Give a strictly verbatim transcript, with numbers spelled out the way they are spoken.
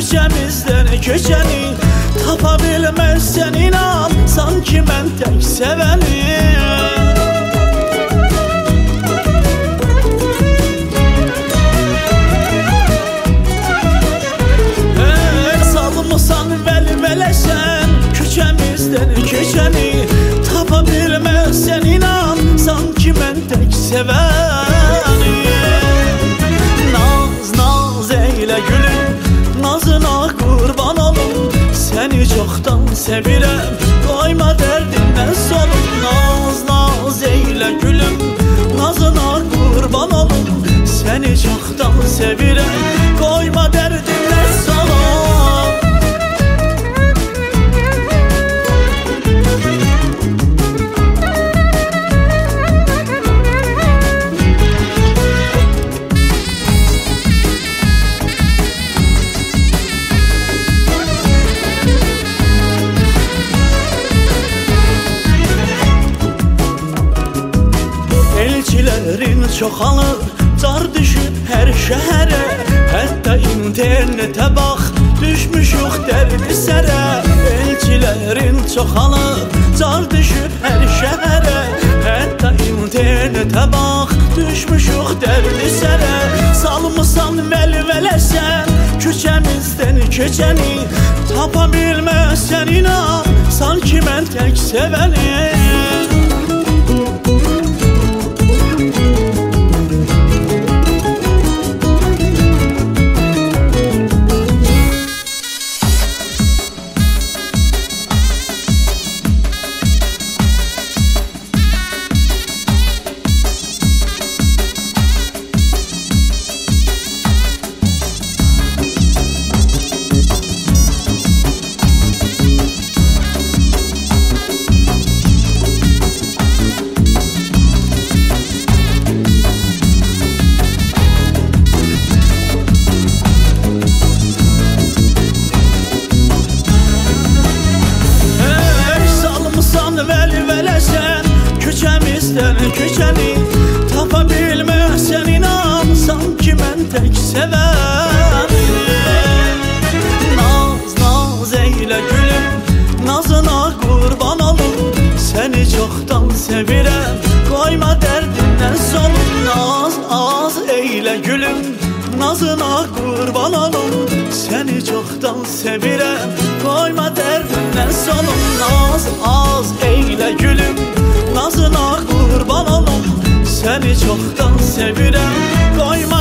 küçəmizdən keçəni tapa bilməzsən inan, sanki mən tək sevənim. Salmısan vəl-vələsən, küçəmizdən keçəni tapa bilməzsən inan, sanki mən tək sevənim. Naz, naz eylə gülüm, nazına qurban olum, səni çoxdan sevirəm, qoyma dərdimdən solum. Naz, naz eylə gülüm, nazına qurban olum, səni çoxdan sevirəm, qoyma dərdimdən solum. Elçilərin çoxalır, car düşüb hər şəhərə, hətta internetə bax, düşmüşük dərdi sərə. Elçilərin çoxalır, car düşüb hər şəhərə, hətta internetə bax, düşmüşük dərdi sərə. Salmısan vəl-vələsən, küçəmizdən keçəni tapa bilməzsən inan, sanki mən tək sevənim. Vəl-vələsən, küçəmizdən keçəni tapa bilməzsən inan, sanki mən tək sevənim. Naz, naz eylə gülüm, nazına qurban olum, səni çoxdan sevirəm, qoyma dərdimdən solum. Naz, az eylə gülüm, nazına qurban olum, səni çoxdan sevirəm, qoyma dərdimdən solum. Naz, az eylə gülüm, nazına qurban olum, səni çoxdan sevirəm, qoyma